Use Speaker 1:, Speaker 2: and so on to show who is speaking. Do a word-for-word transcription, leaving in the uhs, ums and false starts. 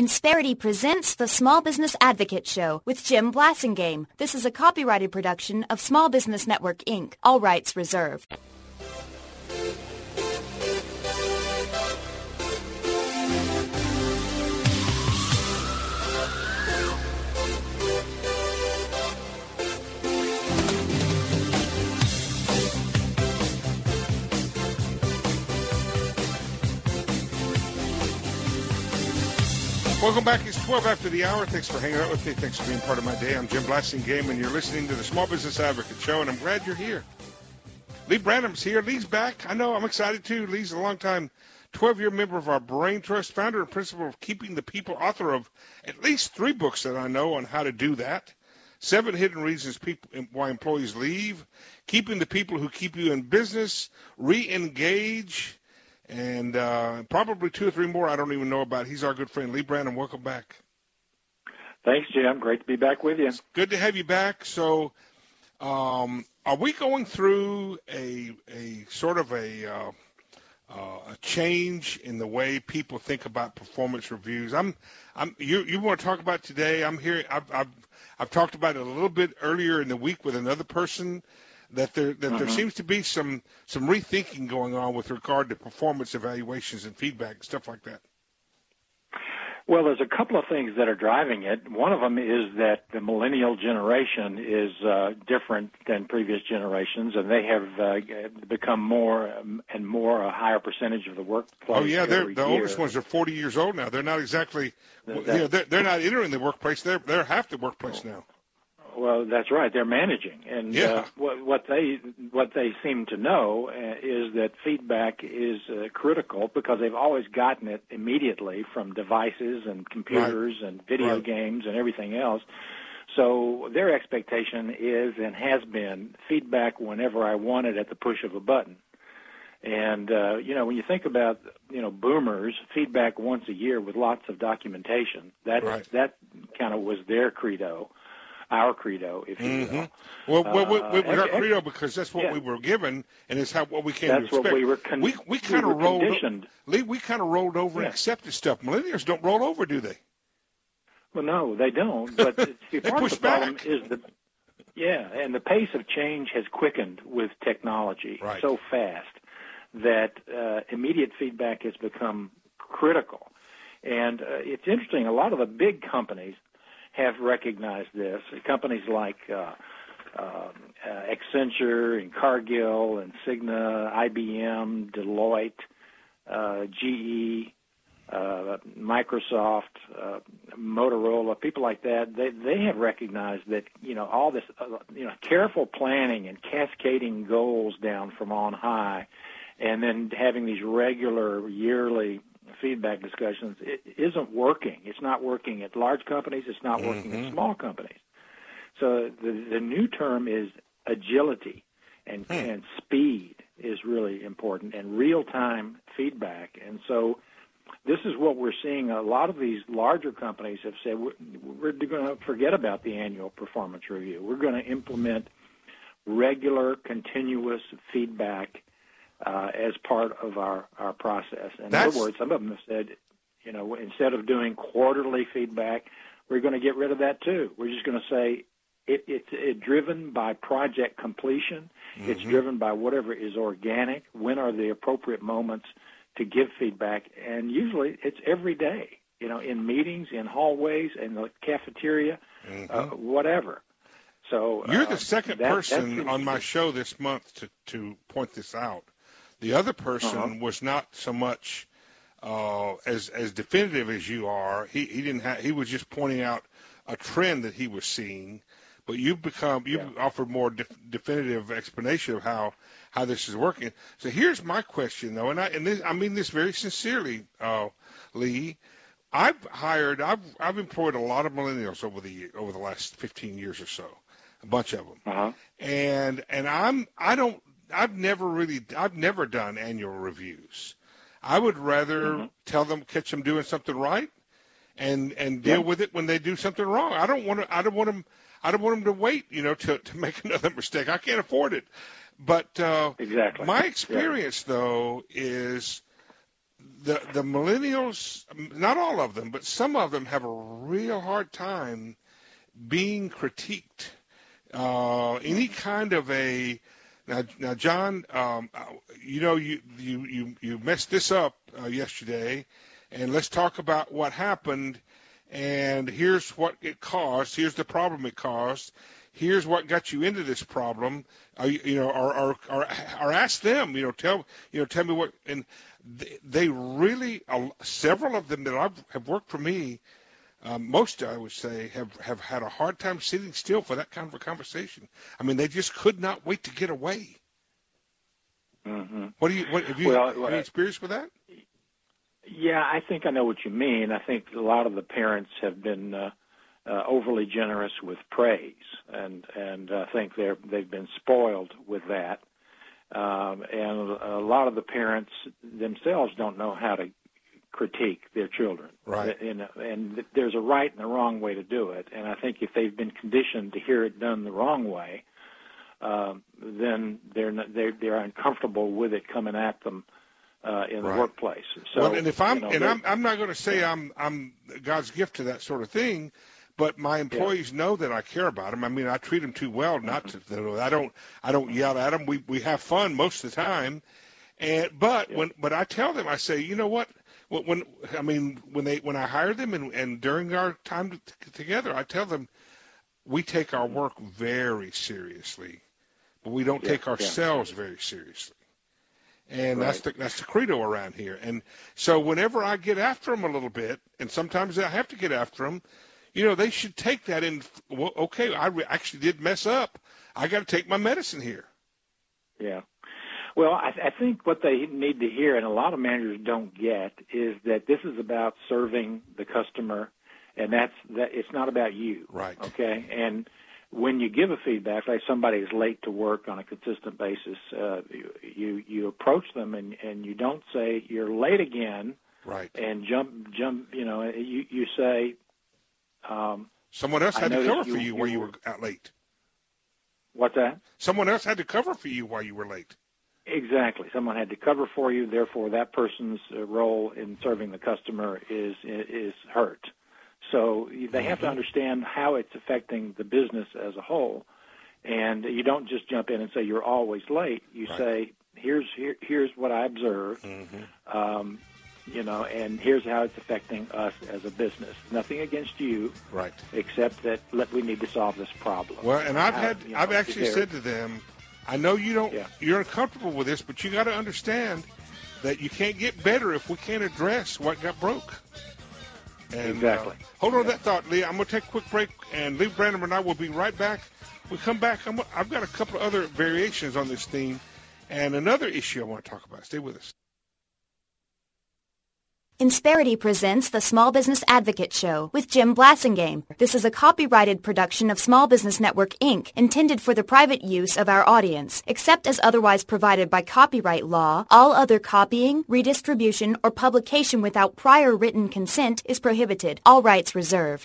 Speaker 1: Insperity presents the Small Business Advocate Show with Jim Blasingame. This is a copyrighted production of Small Business Network, Incorporated. All rights reserved.
Speaker 2: Welcome back. It's twelve after the hour. Thanks for hanging out with me. Thanks for being part of my day. I'm Jim Blasingame, and you're listening to the Small Business Advocate Show, and I'm glad you're here. Lee Branham's here. Lee's back. I know. I'm excited, too. Lee's a longtime twelve-year member of our Brain Trust, founder and principal of Keeping the People, author of at least three books that I know on how to do that. Seven Hidden Reasons people, Why Employees Leave, Keeping the People Who Keep You in Business, Re-Engage, and uh, probably two or three more I don't even know about. He's our good friend, Lee Branham. Welcome back.
Speaker 3: Thanks, Jim. Great to be back with you.
Speaker 2: It's good to have you back. So um, are we going through a a sort of a, uh, uh, a change in the way people think about performance reviews? I'm, I'm. You you want to talk about today? I'm here. I've, I've I've talked about it a little bit earlier in the week with another person. That there that uh-huh. there seems to be some, some rethinking going on with regard to performance evaluations and feedback and stuff like that.
Speaker 3: Well, there's a couple of things that are driving it. One of them is that the millennial generation is uh, different than previous generations, and they have uh, become more and more a higher percentage of the workplace.
Speaker 2: Oh yeah, they're, the
Speaker 3: year.
Speaker 2: oldest ones are forty years old now. They're not exactly, that, you know, they're, they're not entering the workplace. They're they're half the workplace now.
Speaker 3: Well, that's right. They're managing, and
Speaker 2: yeah.
Speaker 3: uh, what, what they what they seem to know uh, is that feedback is uh, critical because they've always gotten it immediately from devices and computers
Speaker 2: right.
Speaker 3: and video
Speaker 2: right.
Speaker 3: games and everything else. So their expectation is and has been feedback whenever I want it at the push of a button. And uh, you know, when you think about you know boomers, feedback once a year with lots of documentation. That
Speaker 2: right.
Speaker 3: that kind of was their credo. Our credo, if you
Speaker 2: mm-hmm.
Speaker 3: will.
Speaker 2: Well, well, well, well
Speaker 3: uh,
Speaker 2: our credo because that's what
Speaker 3: yeah.
Speaker 2: we were given, and it's how what we came
Speaker 3: that's
Speaker 2: to expect.
Speaker 3: What we were con-
Speaker 2: we we kind
Speaker 3: we
Speaker 2: of rolled.
Speaker 3: Conditioned.
Speaker 2: Lee, we kind of rolled over
Speaker 3: yeah.
Speaker 2: and accepted stuff. Millennials don't roll over, do they?
Speaker 3: Well, no, they don't. But see,
Speaker 2: they
Speaker 3: part
Speaker 2: push
Speaker 3: of the problem
Speaker 2: back.
Speaker 3: is the yeah, and the pace of change has quickened with technology
Speaker 2: right.
Speaker 3: so fast that uh, immediate feedback has become critical. And uh, it's interesting. A lot of the big companies have recognized this. Companies like uh, uh, uh, Accenture and Cargill and Cigna, I B M, Deloitte, uh, G E, uh, Microsoft, uh, Motorola, people like that, they they have recognized that, you know, all this, uh, you know, careful planning and cascading goals down from on high and then having these regular yearly feedback discussions, it isn't working. It's not working at large companies. It's not working
Speaker 2: mm-hmm.
Speaker 3: at small companies. So the, the new term is agility, and,
Speaker 2: hmm.
Speaker 3: and speed is really important, and real-time feedback. And so this is what we're seeing. A lot of these larger companies have said, we're, we're going to forget about the annual performance review. We're going to implement regular, continuous feedback Uh, as part of our, our process. In
Speaker 2: That's...
Speaker 3: other words, some of them have said, you know, instead of doing quarterly feedback, we're going to get rid of that too. We're just going to say it, it's it driven by project completion. Mm-hmm. It's driven by whatever is organic. When are the appropriate moments to give feedback? And usually it's every day, you know, in meetings, in hallways, in the cafeteria, mm-hmm. uh, whatever. So
Speaker 2: You're the
Speaker 3: uh,
Speaker 2: second
Speaker 3: that,
Speaker 2: person
Speaker 3: that
Speaker 2: on my show this month to, to point this out. The other person
Speaker 3: uh-huh.
Speaker 2: was not so much uh, as as definitive as you are. He he didn't have, he was just pointing out a trend that he was seeing. But you've become you've yeah. offered more def- definitive explanation of how, how this is working. So here's my question though, and I and this, I mean this very sincerely, uh, Lee. I've hired I've I've employed a lot of millennials over the over the last fifteen years or so, a bunch of them,
Speaker 3: uh-huh.
Speaker 2: and and I'm I don't. I've never really, I've never done annual reviews. I would rather mm-hmm. tell them, catch them doing something right, and and deal
Speaker 3: yeah.
Speaker 2: with it when they do something wrong. I don't want to, I don't want them, I don't want them to wait, you know, to to make another mistake. I can't afford it. But uh,
Speaker 3: exactly.
Speaker 2: my experience yeah. though is the the millennials, not all of them, but some of them have a real hard time being critiqued. Uh, any kind of a now, now John, um, you know, you you you you messed this up uh, yesterday, and let's talk about what happened. And here's what it caused. Here's the problem it caused. Here's what got you into this problem. Uh, you, you know, or, or or or ask them. You know, tell you know, tell me what. And they, they really, uh, several of them that I've, have worked for me. Um, most, I would say, have, have had a hard time sitting still for that kind of a conversation. I mean, they just could not wait to get away.
Speaker 3: Mm-hmm.
Speaker 2: What do you? What, have you
Speaker 3: well,
Speaker 2: have you experienced with that?
Speaker 3: Yeah, I think I know what you mean. I think a lot of the parents have been uh, uh, overly generous with praise, and and I think they're they've been spoiled with that. Um, and a lot of the parents themselves don't know how to critique their children.
Speaker 2: Right.
Speaker 3: And, and there's a right and a wrong way to do it. And I think if they've been conditioned to hear it done the wrong way, um, then they're not, they're they're uncomfortable with it coming at them uh, in
Speaker 2: right.
Speaker 3: the workplace. So,
Speaker 2: well, and if I'm
Speaker 3: you know,
Speaker 2: and I'm I'm not going to say I'm I'm God's gift to that sort of thing, but my employees yeah. know that I care about them. I mean, I treat them too well not mm-hmm. to. I don't I don't yell at them. We we have fun most of the time, and but yeah. when but I tell them, I say, you know what. When I mean when they when I hire them and, and during our time to, together, I tell them we take our work very seriously, but we don't yeah, take ourselves yeah. very seriously, and right. that's the that's the credo around here. And so whenever I get after them a little bit, and sometimes I have to get after them, you know, they should take that in. Well, okay, I re- actually did mess up. I got to take my medicine here.
Speaker 3: Yeah. Well, I, I think what they need to hear, and a lot of managers don't get, is that this is about serving the customer, and that's that. It's not about you,
Speaker 2: right?
Speaker 3: Okay, and when you give a feedback, like somebody is late to work on a consistent basis, uh, you you approach them and, and you don't say you're late again,
Speaker 2: right?
Speaker 3: And jump jump. You know, you you say um,
Speaker 2: someone else had to cover
Speaker 3: you,
Speaker 2: for you,
Speaker 3: you
Speaker 2: while you were out late.
Speaker 3: What's that?
Speaker 2: Someone else had to cover for you while you were late.
Speaker 3: Exactly. Someone had to cover for you. Therefore, that person's role in serving the customer is is hurt. So they have to understand how it's affecting the business as a whole. And you don't just jump in and say you're always late. You
Speaker 2: right.
Speaker 3: say here's here, here's what I observed, mm-hmm. um, you know, and here's how it's affecting us as a business. Nothing against you,
Speaker 2: right?
Speaker 3: Except that let, we need to solve this problem.
Speaker 2: Well, and I've
Speaker 3: how,
Speaker 2: had
Speaker 3: you know,
Speaker 2: I've actually said to them, I know you don't,
Speaker 3: yeah.
Speaker 2: you're uncomfortable with this, but you got to understand that you can't get better if we can't address what got broke. And,
Speaker 3: exactly.
Speaker 2: Uh, hold on
Speaker 3: yeah.
Speaker 2: to that thought, Lee. I'm going to take a quick break, and Lee Branham and I will be right back. We come back. I'm, I've got a couple of other variations on this theme and another issue I want to talk about. Stay with us.
Speaker 1: Insperity presents the Small Business Advocate Show with Jim Blasingame. This is a copyrighted production of Small Business Network, Incorporated, intended for the private use of our audience. Except as otherwise provided by copyright law, all other copying, redistribution, or publication without prior written consent is prohibited. All rights reserved.